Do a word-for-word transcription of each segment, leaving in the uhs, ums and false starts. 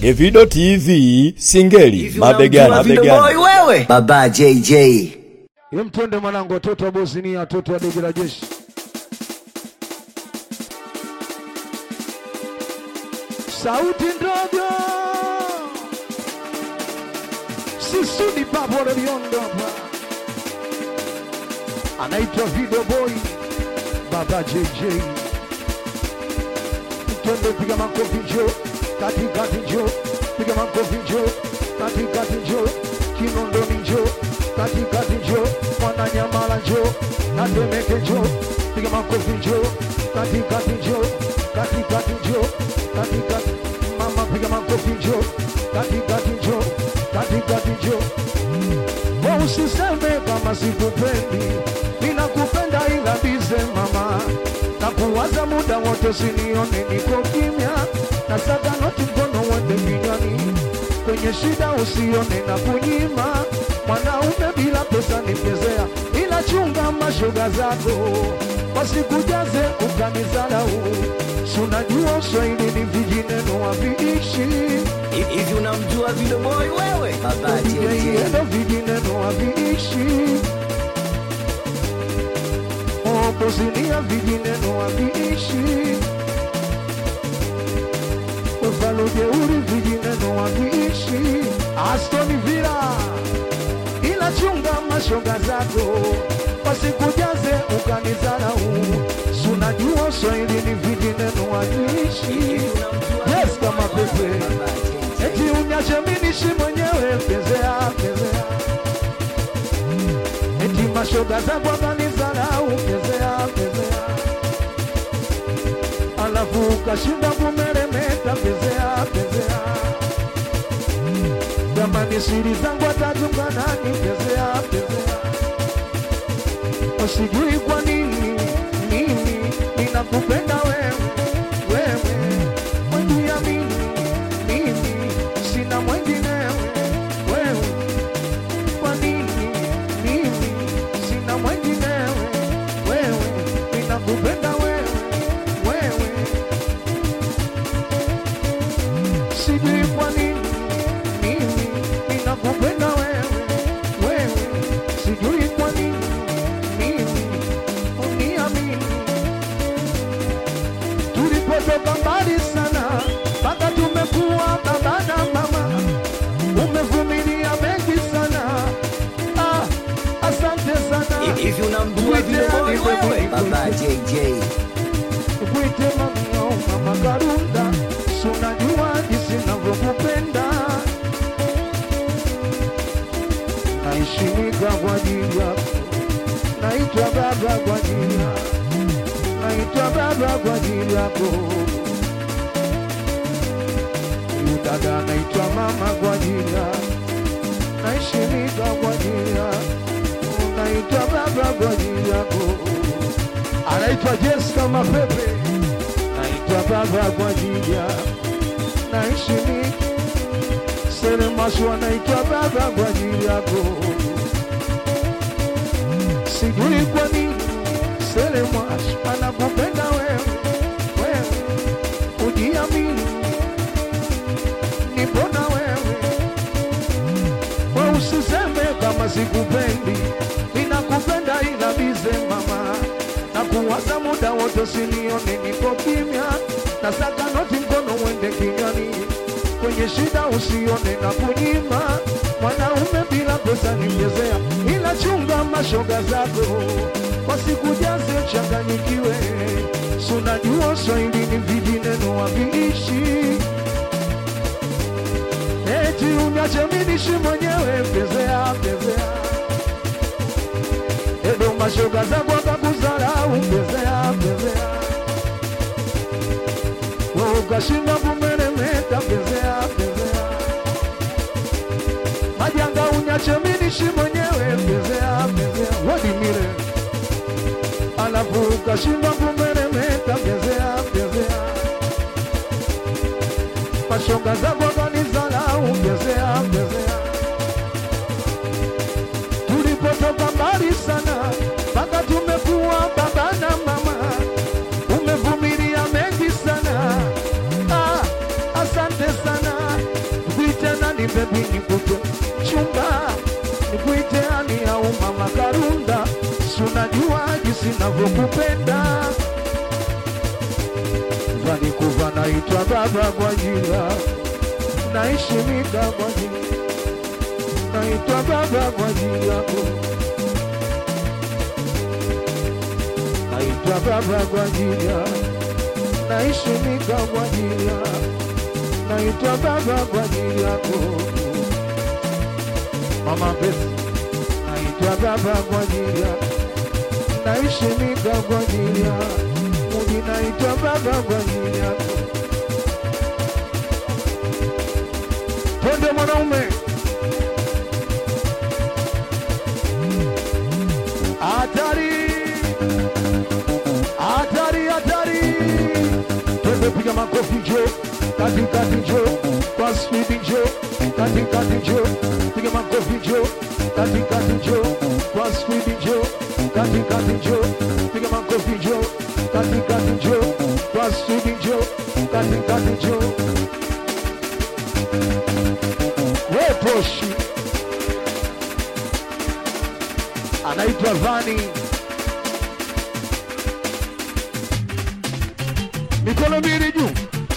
Evido T V, Singeli, mabegani, mabegani. Wewe Baba J J. Mtende mwanangu, watoto wa Bosnia, watoto wa Dege la Jeshi. Sauti ndogo Sisudi Babo Rebiondo hapa. Anaitwa Video Boy Baba J J. Mtende piga makofi jo, kati kati jo, piga makofi jo, kati kati jo, Kinondoni jo, kati kati jo, Mwananyamala jo, Natemeke jo, piga makofi jo, kati kati jo, kati kati jo, kati kati mama piga makofi jo, kati kati jo, kati kati jo. Kwa usiseme kama sikupendi, ninakupenda ila bize mama. Na kuwaza muda wote sinione niko kimya. Na saka noti mkono wende kinywani. Kwenye shida usione na kunyima. Mwanaume bila pesa nipezea, ila chunga mashoga zako wasikujaze ukanizarau. Sunajua Swahili ni vijineno waviishi. Hivi unamjua Video Boy wewe? Baba J J. Ndo vijineno waviishi. Oh, Bosnia vijineno waviishi. Ufalo jeuri vijineno waviishi. Aston Villa, ila chunga mashoga zako wasikujaze ukanizarau. Sunajua Swahili ni vijineno waviishi. Yes kama pepe, eti unyache mimi nishi mwenyewe kezea kezea. Eti mashoga zako wakanizarau kezea kezea. Alafu ukashinda kumeremeta kezea kezea. Jamani siri zangu atatunga nani kezea kezea. Usijui kwa nini mimi ninakupenda wewe wewe. Mwenye mimi mimi sina mwenginewe wewe. Kwa nini mimi sina mwenginewe wewe. Ninakupenda wewe wewe. Sijui kwa nini mimi ninakupenda wewe wewe. Sijui kwa nini mimi uniamini. Tulipotoka mbali sana mpaka tumekuwa baba na mama. Umevumilia mengi sana. Ah, asante sana. Hivi unamjua Video Boy wewe? Baba J J. Kuite mama mama Karunda. Sunajua jinsi ninavyokupenda. Naishimika kwa ajili yako. Naitwa baba kwa ajili yako. Naitwa baba kwa ajili yako. Dada naitwa mama kwa ajili yako. Naishimika kwa ajili yako. Naitwa baba kwa ajili yako. Anaitwa Jessica Mapepe. Naitwa baba kwa ajili yako. Naishimika. Sele Maswa naitwa baba kwa ajili yako. Sijui kwa nini Sele Maswa anakupenda wewe wewe. Ujiamini nipona wewe. Wewe usiseme kama sikupendi, ninakupenda ila bize mama. Na kuwaza muda wote sinione niko kimya. Na saka noti mkono wende kinywani. Kwenye shida usione na kunyima. Mwanaume bila pesa nimjezea, ila chunga mashoga zako wasikujaze changanyikiwe. Sunajua Swahili ni vijineno waviishi. Eti unyache mimi nishi mwenyewe kezea kezea. Edo mashoga zako wakakuzarau kezea kezea. Ukashinda kumeremeta kezea kezea. Majanga unyache mimi nishi mwenyewe kezea kezea. Wadi mire. Alafu ukashinda kumeremeta kezea kezea. Mashoga zako wakanizarau kezea kezea. Tulipotoka mbali sana mpaka tumekuwa baba na mama. Umevumilia mengi sana. Ah, asante sana. nakupenda. Vani kuva naitwa baba kwa jina, naheshimika kwa jina, naitwa baba kwa jina yako, naitwa baba kwa jina, naheshimika kwa jina, naitwa baba kwa jina yako. Mama Besi, naitwa baba kwa jina, naheshimika kwa jina, Mungu naitwa baba kwa jina yako. Twende mwanaume. Hatari, hatari, hatari. Twende piga makofi jo, kati kati jo, kwa speed jo, kati kati jo, piga makofi jo, kati kati jo, kwa speed jo, kati kati jo, piga makofi jo, kati kati jo, kwa speed jo, kati kati jo. Weposhi anaitwa Vani. Mikono mbili juu,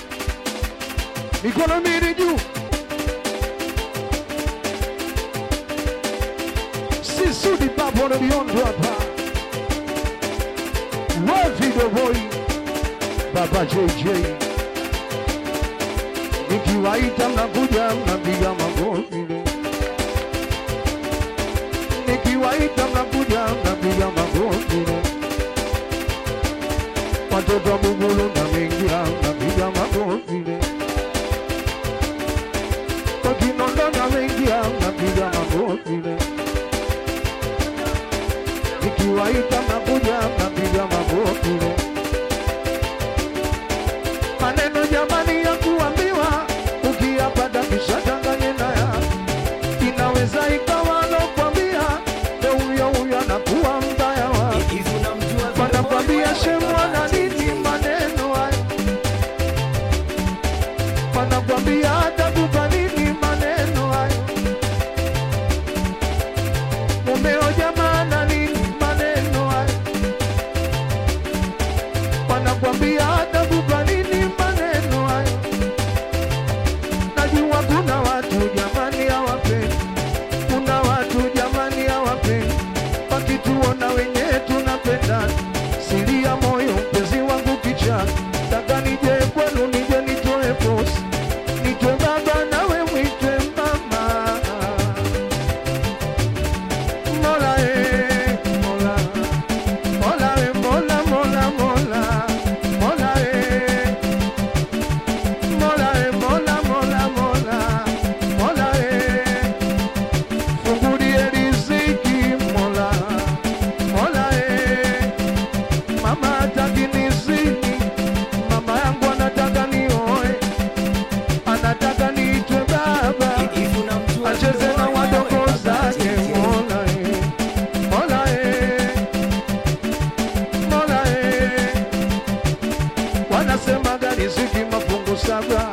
mikono mbili juu. Sisudi papo na biondo hapa. Wavido boy, Baba J J. Nikiwaita mnakuja mnapiga makofi. Nikiwaita mnakuja mnapiga makofi. Watoto Bugulu na mengia mnapiga makofi. Wakinondo na mengia mnapiga makofi. Nikiwaita mnakuja mnapiga makofi. Maneno jamani ya kuambiwa ukiyapata kisha changanye naya, inaweza ikawa alokuambia ndio huyo huyo anakuwa mbaya wa. Wanakwambia shemwa na nini maneno hayo, wanakwambia atakupa nini maneno hayo, mumeo jamaa na nini maneno hayo, wanakwambia atakupa nini maneno hayo. Najua kuna watu jamani hawapendi, kuna watu jamani hawapendi, wakituona wenye tunapenda. Siri ya moyo mpenzi wangu kichani, taka nije kwenu nije nitoe posi, nitoe baba nawe mwitwe mama. Mola eh, Mola, Mola eh, Mola, Mola, Mola, Mola eh, Mola eh, Mola, Mola, Mola, Mola eh, fungulie riziki Mola, Mola eh, mama hataki nizini, mama yangu anataka nioe, anataka niitwe baba, acheze na wadogo zake. Mola eh, Mola eh, Mola eh, wanasemaga riziki mafungu saba,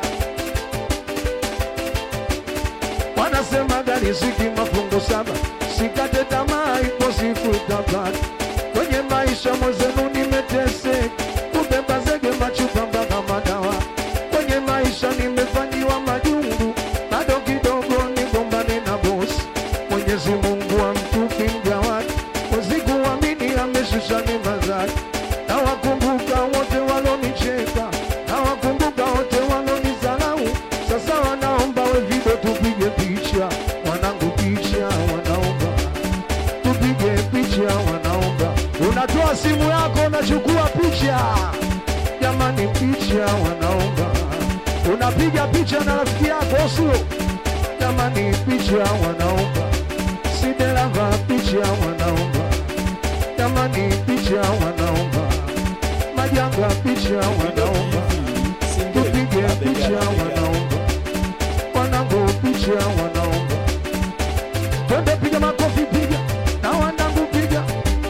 wanasemaga riziki mafungu saba. Sikate tamaa, ipo siku itapata. Kwenye maisha mwenzenu nimeteseka, kubeba zege machupa mpaka madawa. Kwenye maisha nimefanyiwa majungu, bado kidogo nigombane na bosi. Mwenyezi Mungu amtupi mja wake, usikuamini ameshusha neema zake. Na wakumbuka wote walonicheka, na wakumbuka wote walonizalau. Sasa wanaomba we video tupige picha, wanangu picha wanaomba, tupige picha wanaomba. Unatoa simu yako unachukua picha, jamani picha wanaomba. Unapiga picha na rafiki yako sio, jamani picha wanaomba. Sidelava picha wanaomba, jamani picha wanaomba. Majanga picha wanaomba, tupige picha wanaomba, wanangu picha wanaomba. Twende piga makofi piga, na wanangu piga.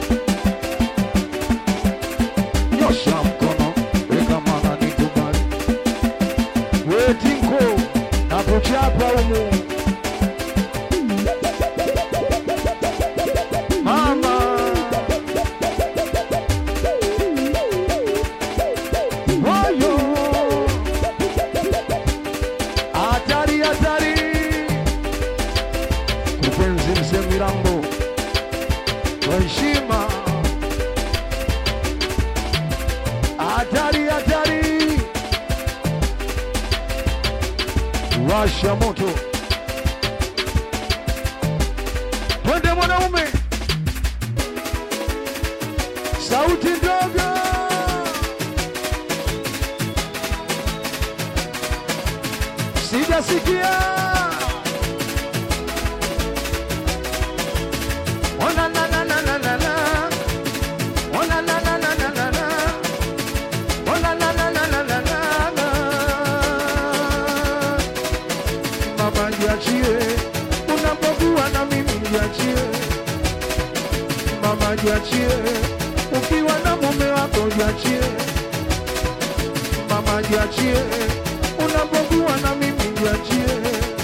Nyosha mkono, weka maana nikubali. Wetinko, na kuchapa umu. Mama washa moto. Twende mwanaume, sauti ndogo. Sijasikia. Ona na na na na na na. Ona na na na na na na. Ona na na na na na na. Mama jiachie, unapokuwa na mimi jiachie. Mama jiachie, ukiwa na mume wako jiachie. Mama jiachie, unapokuwa na mimi jiachie.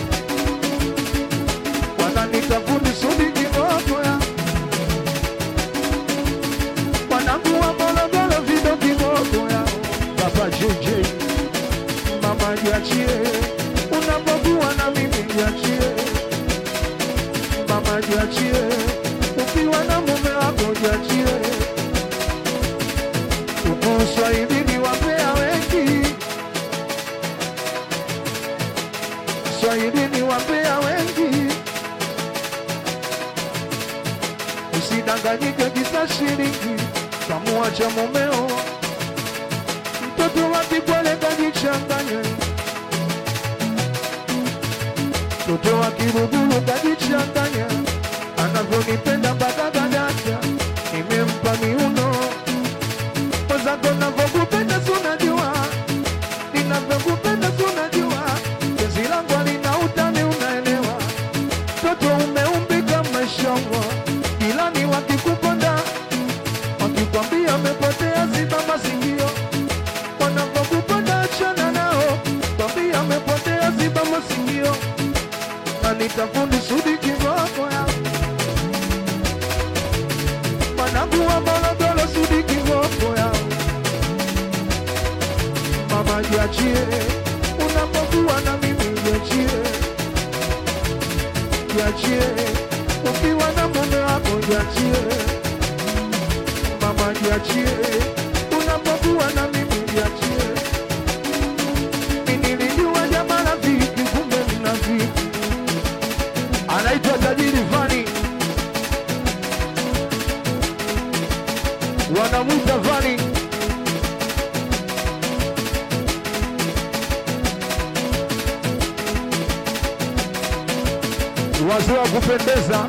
Wananiita fundi sudi kiboko ya wanakuwa Morogoro vido kiboko ya Papa J J. Mama jiachie, unapokuwa na mimi jiachie. Mama jiachie, ukiwa na mume wako jiachie. Uko Swahilini wapea wengi, Swahilini wapea wengi. Usidanganyike kisa shilingi, kamuacha mumeo. Mtoto wa kipole kajichanganye, mtoto wa kirugulu kajichanganye. Anavyonipenda mpaka kadata, nimempa miuno. Mwenzako navyokupenda sunajua, ninavyokupenda sunajua. Penzi langu halina utani unaelewa. Mtoto umeumbika mashallah, ila ni wakikuponda, wakikwambia amepotea ziba masikio. Wanavyokupenda achana nao, kwambia amepotea ziba masikio. Na nitafundi sudi kiboko ya wanakuwa Morogoro sudi kiboko ya. Mama jiachie, unapokuwa na mimi jiachie. Jiachie, ukiwa na mume wako jiachie. Mama jiachie, unapokuwa na mimi jiachie. Nilijua jamaa rafiki, kumbe mnafiki. Anaitwa Tajiri Fani, wanamuita Fani. Wazee wa kupendeza,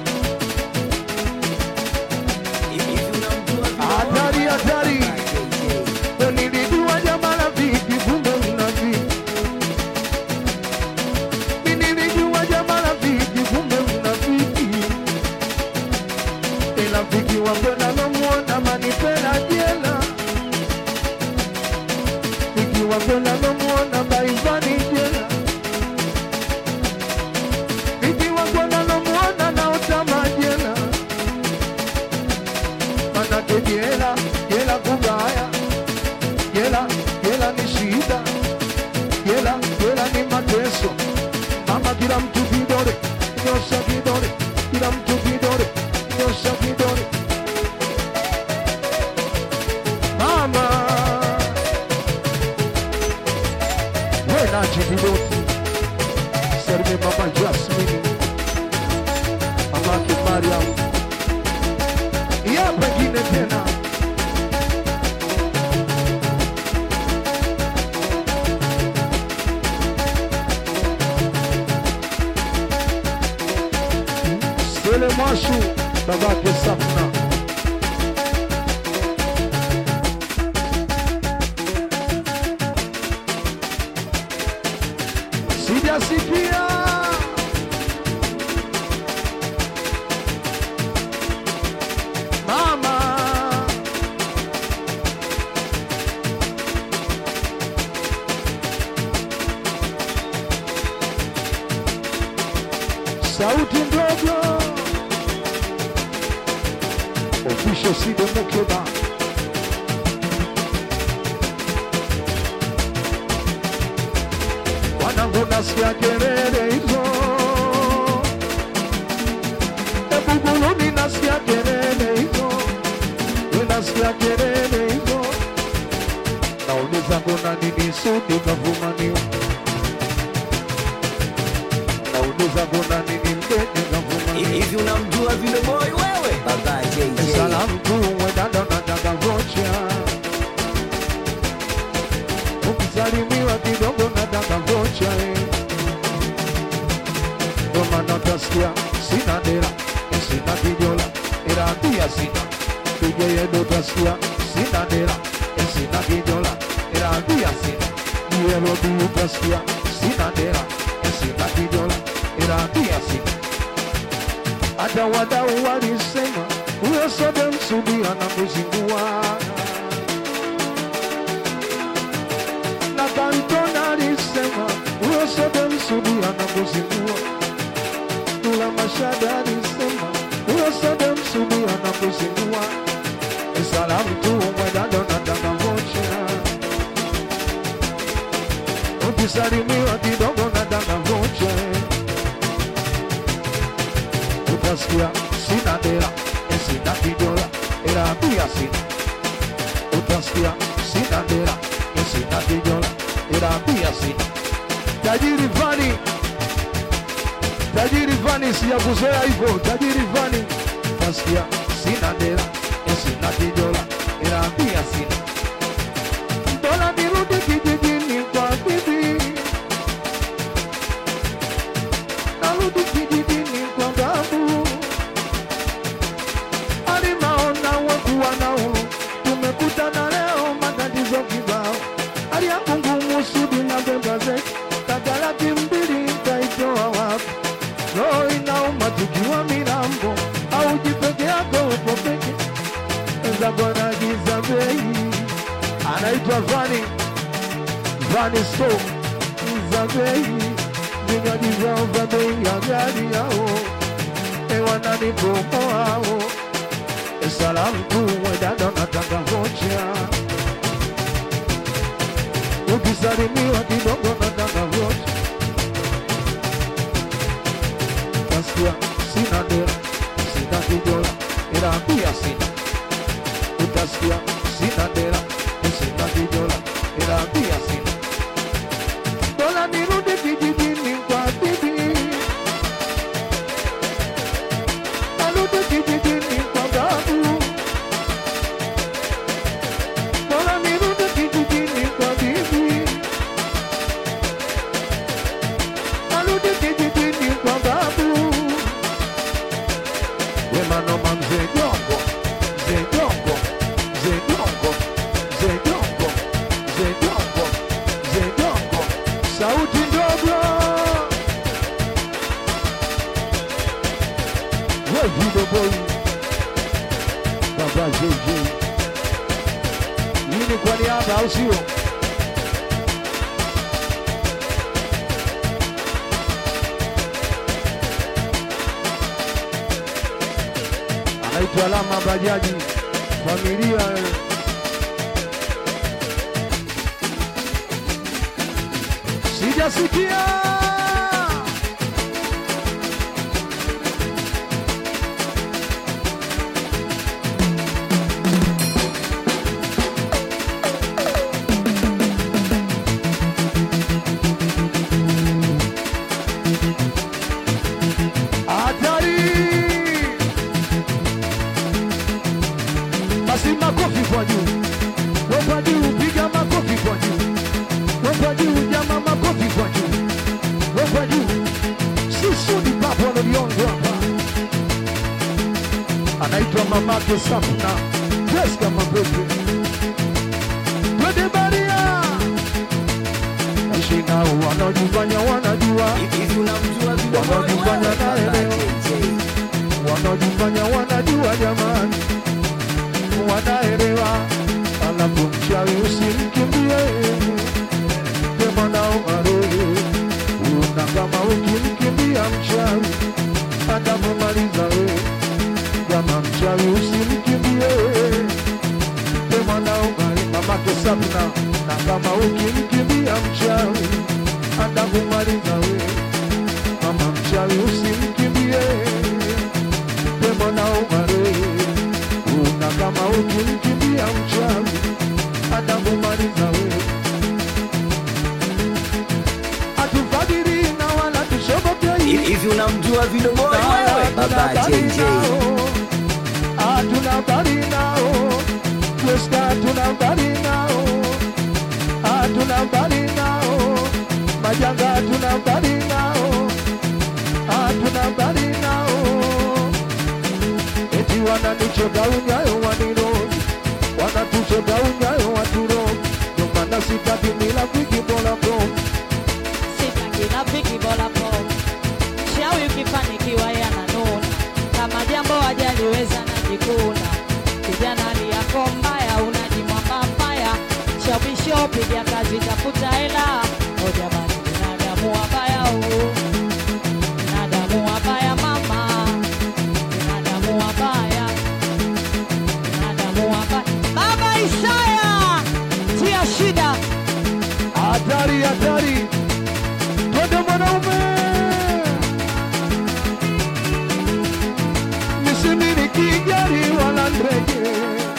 hatari hatari. Nilijua jamaa rafiki, kumbe mnafiki. Nilijua jamaa rafiki, kumbe mnafiki. Rafiki wangu nalomuona manipela jela, rafiki wangu nalomuona baivani jela. Rafiki wangu nalomuona naotama jela. Manake jela, jela kubaya. Jela, jela ni shida. Jela, jela ni mateso. Mama kila mtu kidore, nyosha kidore. Kila mtu kidore, nyosha kidore. Mama wena jibidoti Serme mama Jasmine, mama Kimariam. Ya pengine tena Sele Mashu, babake Safna. Sijasikia mama, sauti ndogo. Official Sido Mukeba, wanangu nasikia kelele hizo. Ebuguluni nasikia kelele hizo. Nasikia kelele hizo. Nauliza mbona nini Sudi kavumaniwa. Nduza kuna nini mdeni kavuma. Hivi unamjua Video Boy wewe? Baba J J. Salamu tu mwedada nataka vocha. Ukisalimiwa kidogo nataka vocha. Ndo maana utasikia sina dera, sina kijola, ila pia sina. Tuje yedo utasikia sina dera, sina kijola, ila pia sina. Yelo tu utasikia sina dera, sina kijola, ila pia sina. Hata wadau walisema huyo sote msudia na kuzingua, na Kantona alisema huyo sote msudia na kuzingua. Dula Mashada alisema huyo sote msudia na kuzingua. Salamu tu mwedado nataka vocha. Ukisalimiwa kidogo nataka vocha. Utasikia sina dera, sina kijola, ila pia sina. Utasikia sina dera, sina kijola, ila pia sina. Tajiri Vani, Tajiri Vani sijakuzoea hivyo. Tajiri Vani, utasikia sina dera, sina kijola, ila pia sina. Bora nirudi kijijini kwa bibi, narudi kijijini kwa babu. Alimaona wekuwa nao, tumekutana leo matatizo kibao. Hali yangu ngumu sudi na beba zetu, tagalaki mbili taitoa wapi? Roho inauma tukiwa milambo, au jipeke yako upo peke. Eza bwana giza bei, anaitwa Vani, Vani Store, giza bei. Vinywaji vyao vya bei ya gari yao, ewa nani promo hao. Salamu tu mwedada nataka vocha. Ukisalimiwa kidogo nataka vocha. Utasikia sina dera, sina kijola, ila pia sina. Utasikia sina dera, sina kijola, ila pia sina. Bora nirudi kijijini kwa bibi, narudi kijijini kwa babu. Bora nirudi kijijini kwa bibi, narudi kijijini kwa babu. Wema noma mzee Jongo, mzee Jongo, mzee Jongo, mzee Jongo, mzee Jongo, mzee Jongo. Sauti ndogo, we Video Boy, Baba J J. Hii ni kwa niaba au sio? Anaitwa Lama Bajaji, familia. Sijasikia hatari. Basi makofi kwa juu, kwa juu, piga makofi kwa juu, kwa juu, jama makofi kwa juu, kwa juu. Sisi ni baba na viongo hapa. Anaitwa mamake Safna, Jessica Mabete. Twende Maria. Ashina wanajifanya wanajua. Hivi unamjua Video Boy Wanajifanya wewe? na Baba leo. J J. Wanajifanya wanajua jamani, wanaelewa. Alafu mchawi usimkimbie, sema na umaroho. Una kama ukimkimbia mchawi atamumaliza wewe. Kama mchawi usimkimbie, sema na umaroho. Mamake Sabina, na kama ukimkimbia mchawi atakumaliza wewe. Mama mchawi usimkimbie, sema na umaroho. Una kama ukimkimbia mchawi atakumaliza wewe. Atufadhili na wala tushobokei. unamjua Video Boy wewe? Baba J J. Hatuna habari nao, Joska hatuna habari nao, hatuna habari nao, Majanga hatuna habari nao, hatuna habari nao. Eti wananichota unyayo wanirogi, wanatuchota unyayo waturogi, ndio maana sitaki milafiki bola bola. Sitaki rafiki bola bola. Shawi ukifanikiwa yananona, kama jambo hajaliweza najikuna. Kijana hali yako mbaya, unajimwamba mbaya. Shawisho piga kazi tafuta hela. O jamani, binadamu wabaya huu, binadamu wabaya mama, binadamu wabaya, binadamu wabaya. Baba Isaya, tia shida. Hatari, hatari, twende mwanaume. Nisimiliki gari wala ndege,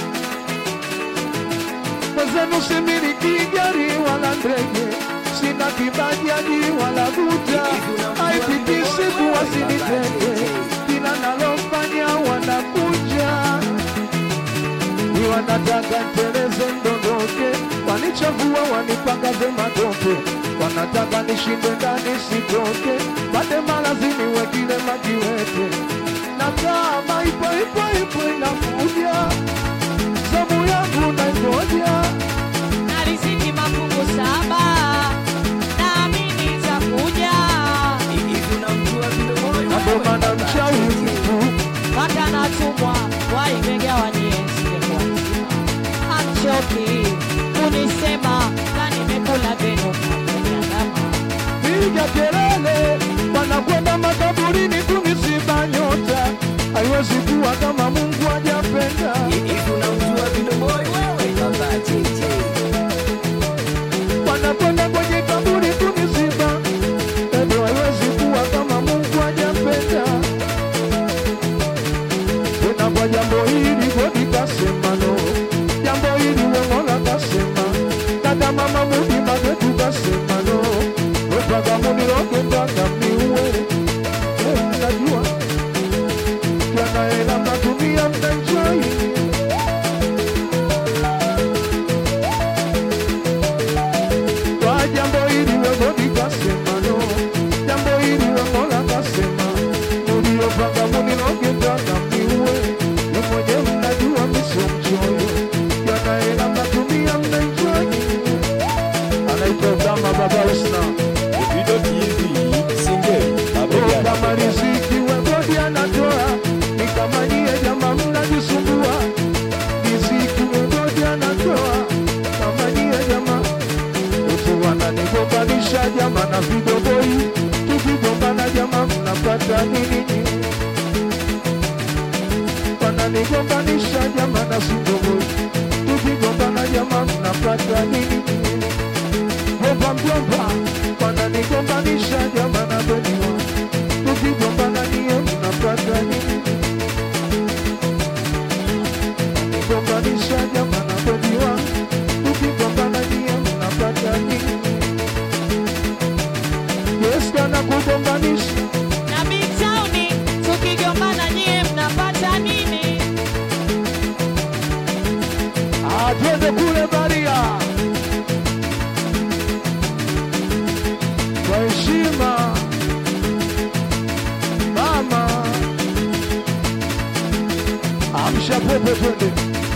mwenzenu similiki gari wala ndege, sina kibajaji wala guta, haipitisi kuwa sinitenge, kila nalofanya wanakuja, ni wanataka nteleze ndondoke, wanichagua wanipanga vema tope, wanataka nishinde ndani sitoke, bade malazini wekile majiwete, na kama ipo ipo ipo inakuja, zamu yangu naingoja. Na riziki mafungu saba, naamini itakuja. Hivi unamjua Video Boy wewe? Ndo maana mchawi mtu Mpaka natumwa waimegawanyie singekuwa mzima. Hamchoki kunisema na nimekula venu kwenye ndama. piga kelele, wanakwenda makaburini kumisiba nyota, haiwezi kuwa kama Mungu hajapenda. Hivi unamjua Video Boy wewe? Baba J J. Wanakwenda kwenye kaburi kumisiba, ndio haiwezi kuwa kama Mungu hajapenda. Tena kwa jambo hili Godi kasema no, jambo hili Mola kasema, dada mama mudi magetu kasema no, mpaka muniroke mpaka mniue. Eh, najua kana hela mnatumia mnaenjoy. Kwa jambo hili Godi kasema no, jambo hili Mola kasema, mliopanga muniroke mpaka mniue. Ni mwenyewe mnajua miso mchoyo, kana hela mnatumia mnaenjoy. Anaitwa kama Baba Usna. Video T V Singeli mabegani. Kama riziki Godi anatoa, ni kama nyie jamaa mnajisumbua. Riziki Godi anatoa, kama nyie jamaa. Utu wananigombanisha jamaa na Video Boy, tukigombana jamaa mnapata nini? Wananigombanisha jamaa na Video Boy, tukigombana jamaa mnapata nini? Mjomba mjomba, wananigombanisha jamaa na Beniwa, tukigombana nyie mnapata nini? Gombanisha jamaa na Beniwa, tukigombana nyie mnapata nini? Yes, kana kugombanisha. Na Big Town tukigombana nyie mnapata nini? Ah, twende kule Baria. Kwa heshima mama, amsha popo twende.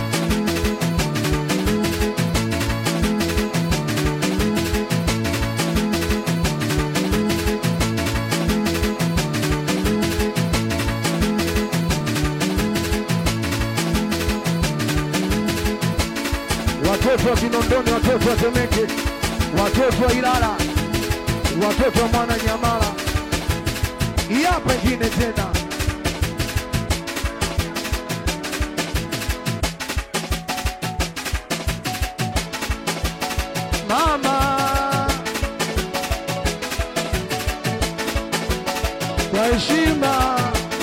Watoto wa Kinondoni, watoto wa Temeke, watoto wa Ilala, watoto wa Mwananyamala, hii hapa ingine tena. Mama, kwa heshima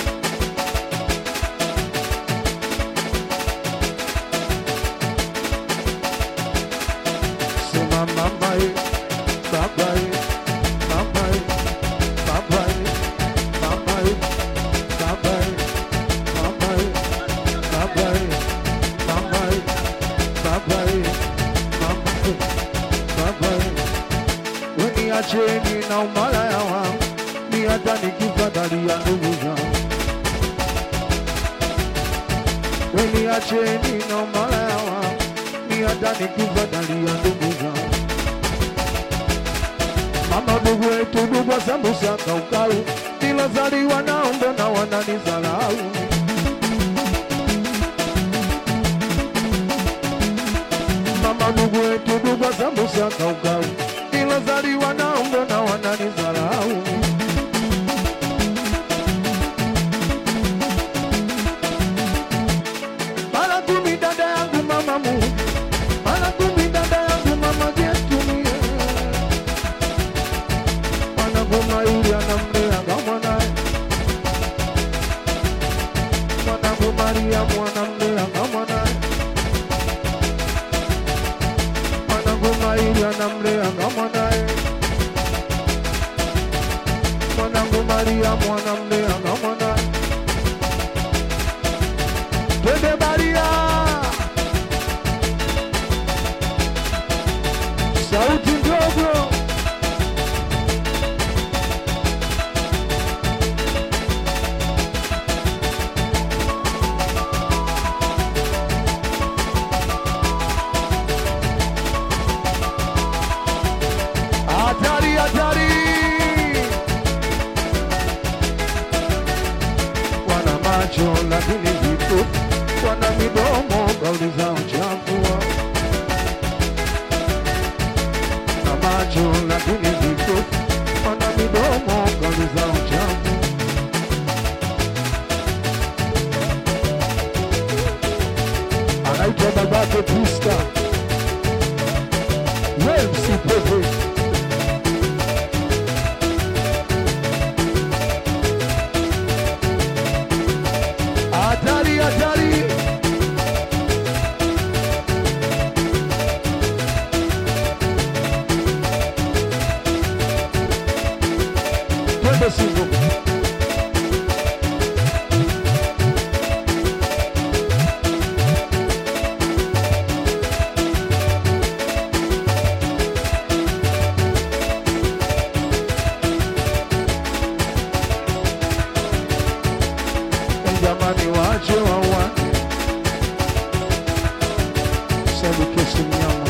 sema mama ye, baba ye, mama ye, baba ye, mama baba weni acheni na umalaya wangu, ni hata nikifadhali ya ndugu zangu. Weni acheni na umalaya wangu, ni hata nikifadhali ya ndugu zangu. Mama ndugu wetu ndugu sambusa kaukau, nilozaliwa na umbo na wananizalau. Mama ndugu wetu ndugu sambusa kaukau, nilozaliwa na umbo na wananizalau. Mara kumi dada yangu mama mu, mara kumi dada yangu mama getumie. Mwanangu yule anamlea kama naye, mwanangu Maria mwanamlea kama naye, mwanangu Maria anamlea kama naye, mwanangu Maria mwanamlea kama naye. Twende Maria, sauti ndogo. Hatari, hatari. Wana macho lakini vipo, wana midomo kauli za uchafu. Na macho lakini vipo, wana midomo kauli za uchafu. Anaitwa babake Krista, wewe msipepe. Hatari, hatari. Twende Singo. Jamani wache wawane, sabu kesi mnyama.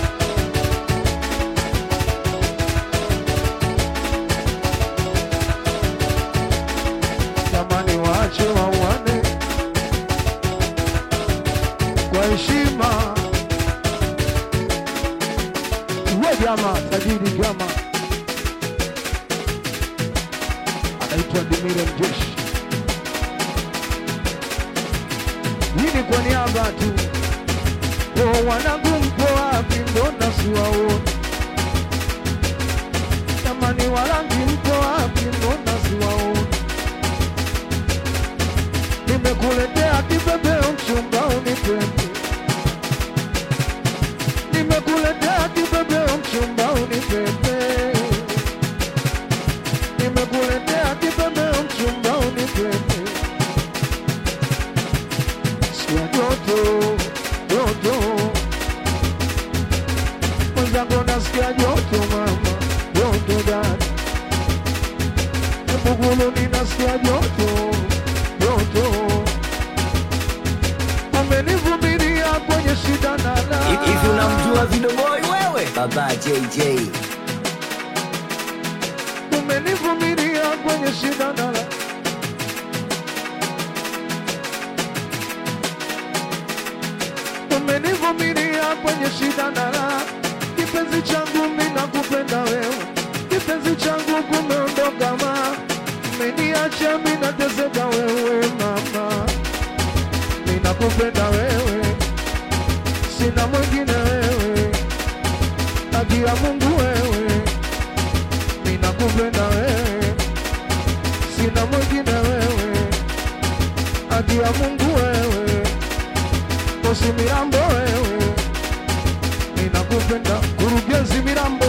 Jamani wache wawane, kwa heshima. We jama, tajiri jama, anaitwa Dimire Mjeshi. Hii kwa niaba tu, oh wanangu mko wapi mbona siwaoni? Jamani warangi mko wapi mbona siwaoni? Nimekuletea kipepeo mchumba unipende, nimekuletea kipepeo mchumba unipende, nimekuletea kipepeo mchumba unipende. Joto, joto, mwenzangu nasikia joto mama, joto dada, Mbugulu ninasikia joto, joto, umenivumilia kwenye shida na la. Hivi unamjua Video Boy wewe? Baba J J. Umenivumilia kwenye shida na la. Umenivumilia kwenye shida na raha. Kipenzi changu mimi nakupenda wewe, kipenzi changu kumeondoka ma, umeniacha mimi nateseka wewe mama. Mimi nakupenda wewe, sina mwingine wewe, haki ya Mungu wewe. Mimi nakupenda wewe, sina mwingine wewe, haki ya Mungu wewe. Kosi Mirambo wewe, ninakupenda. Kurugenzi Mirambo,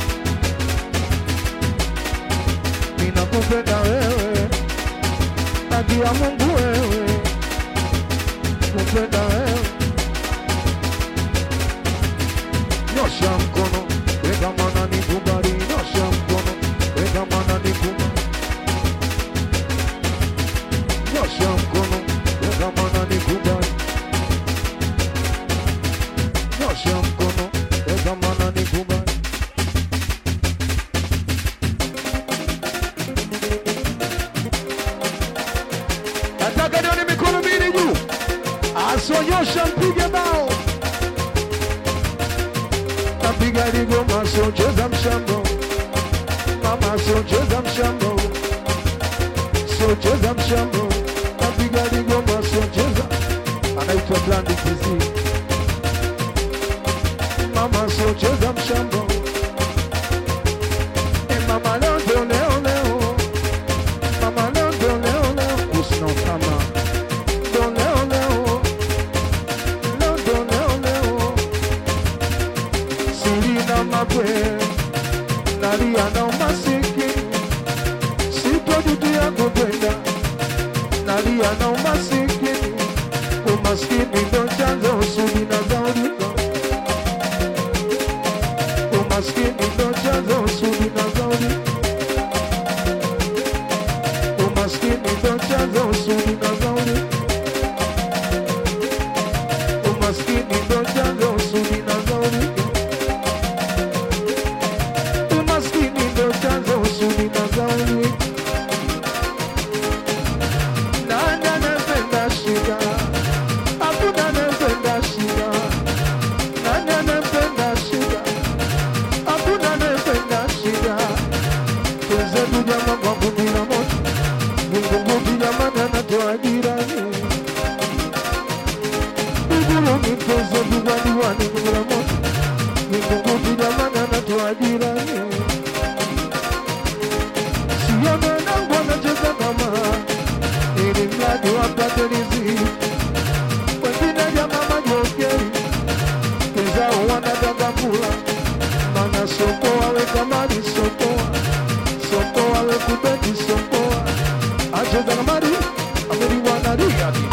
ninakupenda wewe, haki ya Mungu wewe, kupenda wewe. nyosha mkono, we kama unanikubali, nyosha mkono, we kama unanikubali, nyosha mkono, we kama unanikubali, nyosha mkono, we kama unanikubali. Nataka nione mikono mbili juu, asonyosha mpige bao, napiga ligoma, socheza mshambo, mama socheza mshambo, socheza mshambo, napiga ligoma, socheza, anaitwa Blandi Kizi, mama socheza mshambo, e mama leo leo leo, mama leo leo leo, usino kama leo leo leo, leo leo leo, Sirina mabwe, nalia na umasiki, sipojutia kupenda, nalia na umasiki, umaskini ndo chanzo usudi na zaulika, umaskini ndo chanzo usudi na zaulika, umaskini ndo chanzo usudi na zaulika, umaskini ndo chanzo usudi na zaulika, umaskini ndo chanzo usudi na zaulika. Nani anapenda shida? Hakuna anapenda shida. Nani anapenda shida? Hakuna anapenda shida. Tuzetu jamaa kwa kumbila moto, Mungu jamani anatoa jirani. Ugulu mitozo duwaniwani kumbila moto, Mungu jamani anatoa jirani. Sione nangu anacheza kama ili mradi wapate riziki, wengine jamaa majokeri, wenzao wanataka kula, mana sokoa we kamari sokoa, sokoa we kubeti sokoa, acheza kamari, amiri wanariadi,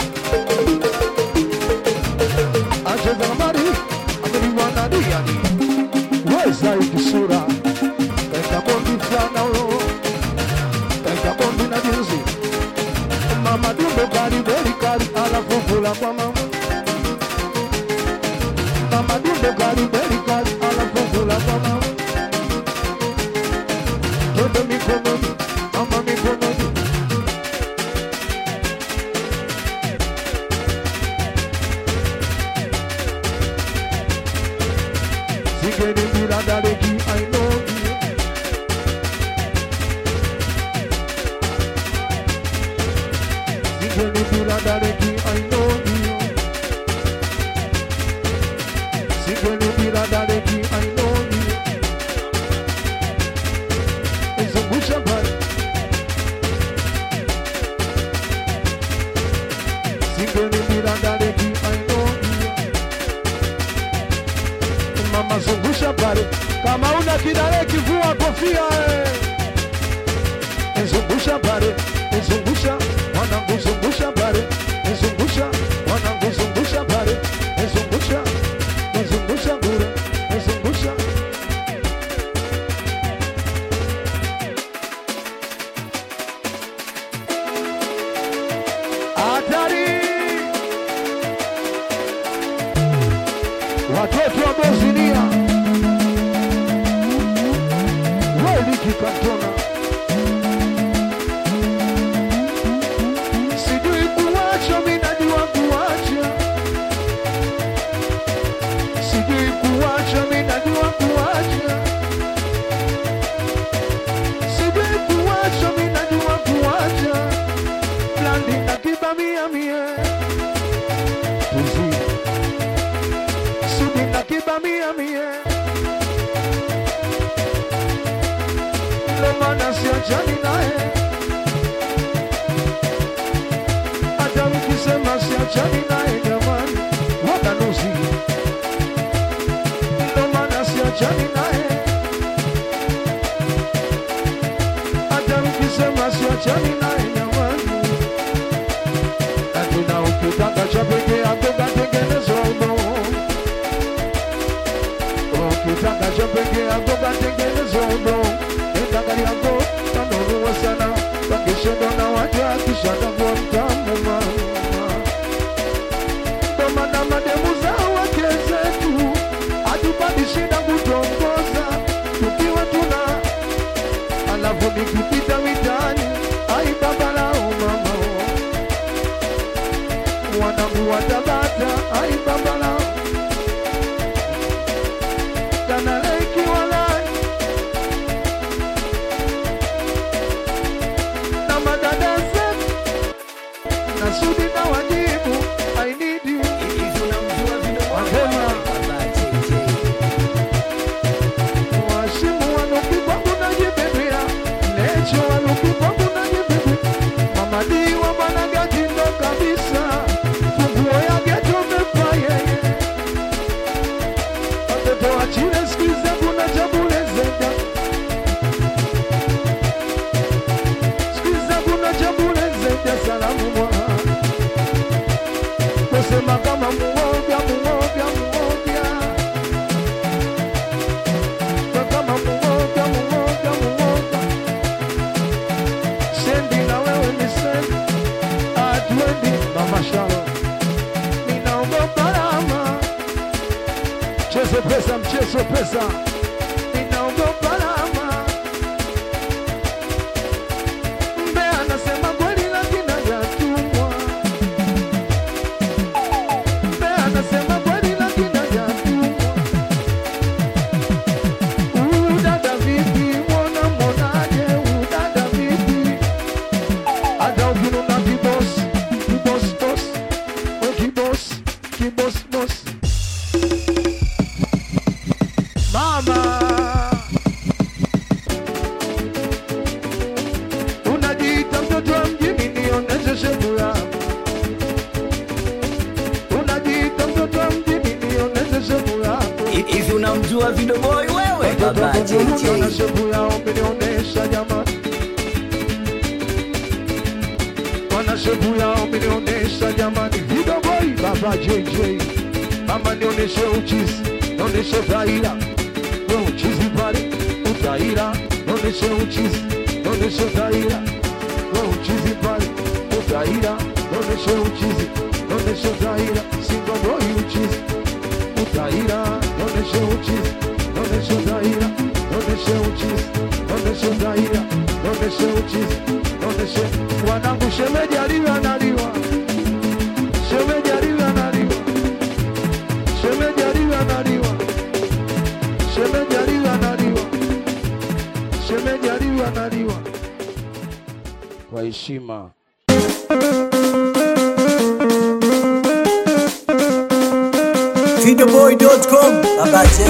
acheza kamari, amiri wanariadi, weza ikisura, eka bondi flana ulo, eka bondi na jinsi, mama dumbo kari beri kari alafu kula kwa mama, mama dumbo kari beri kari alafu kula kwa mama, todo mikononi, mama mikononi, sigeni bila dareki I know you. Sigeni bila dareki I know you. Sigeni bila dareki I know you. Ezungusha bari. Sigeni bila dareki I know you. Mama zungusha bari. Kama una kidareki vua kofia eh. Ezungusha bari. Ezungusha, wanangu zungusha bari. Ezungusha, wanangu zungusha bari. Ezungusha, ezungusha bure. Ezungusha. Hatari. Watoto wa Bosnia, Weli Kikantona, sijui kuwacha, mimi najua kuwacha, sijui kuwacha, mimi najua kuwacha, sijui kuwacha, mimi najua kuwacha, Blandi na kibamia mie, tuzi Sudi na kibamia mie, ndo maana siachani naye, hata mkisema siachani naye jamani, watanusi, ndo maana siachani naye, hata mkisema siachani naye jamani, na tuna ukitaka cha peke yako katengenezwa uno. kitaka cha pekee yako katengeneza udo endakali yako tanurua sana kakishondo na waja kisha takuwa mtamu mama doma na mademu za wake zetu hatupati shida kutongoza tukiwa tuna alafu nikipita mitani ai baba lao mama wanangu watabata ai baba lao kana leki walai na madada zetu na sudi na wajibu I need you Hivi unamjua vile Wahema baba J J. Washimu wanuki kwangu na jibibia Necho wanuki kwangu na jibibia Mama di wa managa jindo kabisa Funguo ya geto mepa yeye Watoto wa chile skiza kuna jabule zenda Skiza kuna jabule zenda salamu mwa Kusema kama muoga muoga muoga kama muoga muoga muoga sendi na wewe ni sendi atuendi mama shalo ninaogopa lama mchezo pesa mchezo pesa ninaogopa lama mbe anasema kweli lakini hajatumwa mbe anasema kweli lakini hajatumwa udada vipi mwana mwonaje udada vipi hata ukinuna kibos kibos bos o kibos kibos bos mama unajiita mtoto wa mjini nioneshe shebura unajiita mtoto wa mjini nioneshe shebura Hivi unamjua Video Boy wewe baba J J. na shepu yao milionesha jamani wana shepu yao milionesha jamani Video Boy baba J J mama nioneshe uchizi nioneshe utaira we uchizi pale utaira nioneshe uchizi nioneshe utaira we uchizi pale utaira nioneshe uchizi nioneshe utaira single boy uchizi utaira nioneshe uchizi nioneshe utaira nioneshe uchizi nioneshe utaira nioneshe uchizi nioneshe wanangu shemeji aliwa analiwa shemeji aliwa analiwa shemeji aliwa analiwa shemeji aliwa analiwa shemeji aliwa analiwa kwa heshima video boy dot com baba J.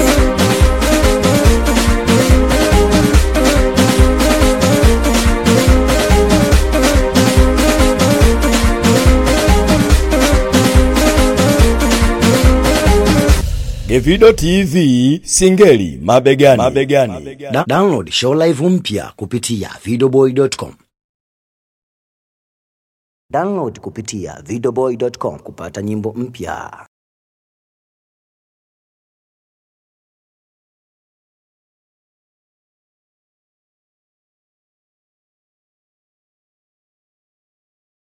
Gevido T V singeli mabegani, mabegani. Da download show live mpya kupitia video boy dot com. Download kupitia video boy dot com kupata nyimbo mpya.